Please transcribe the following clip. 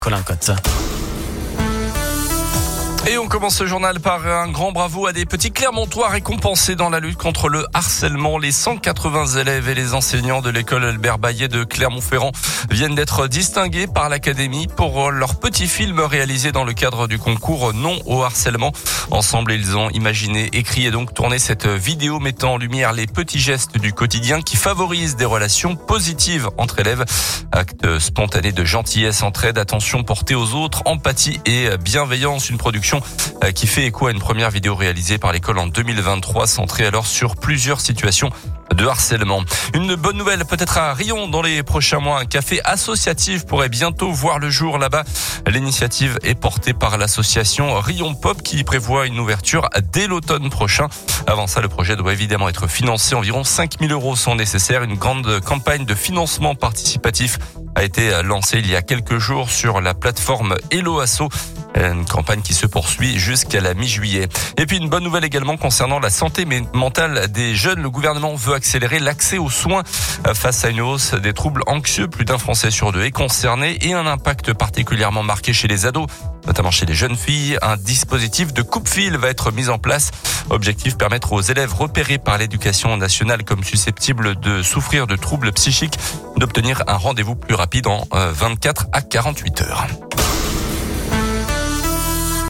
Colin Cotte. Et on commence ce journal par un grand bravo à des petits Clermontois récompensés dans la lutte contre le harcèlement. Les 180 élèves et les enseignants de l'école Albert Bayet de Clermont-Ferrand viennent d'être distingués par l'Académie pour leur petit film réalisé dans le cadre du concours Non au harcèlement. Ensemble, ils ont imaginé, écrit et donc tourné cette vidéo mettant en lumière les petits gestes du quotidien qui favorisent des relations positives entre élèves. Actes spontanés de gentillesse, entraide, attention portée aux autres, empathie et bienveillance. Une production qui fait écho à une première vidéo réalisée par l'école en 2023, centrée alors sur plusieurs situations de harcèlement. Une bonne nouvelle peut-être à Riom dans les prochains mois. Un café associatif pourrait bientôt voir le jour là-bas. L'initiative est portée par l'association Riom Pop qui prévoit une ouverture dès l'automne prochain. Avant ça, le projet doit évidemment être financé. Environ 5 000 € sont nécessaires. Une grande campagne de financement participatif a été lancée il y a quelques jours sur la plateforme Hello Asso. Une campagne qui se poursuit jusqu'à la mi-juillet. Et puis une bonne nouvelle également concernant la santé mentale des jeunes. Le gouvernement veut accélérer l'accès aux soins face à une hausse des troubles anxieux. Plus d'un Français sur deux est concerné et un impact particulièrement marqué chez les ados, notamment chez les jeunes filles. Un dispositif de coupe-fil va être mis en place. Objectif, permettre aux élèves repérés par l'éducation nationale comme susceptibles de souffrir de troubles psychiques d'obtenir un rendez-vous plus rapide en 24 à 48 heures.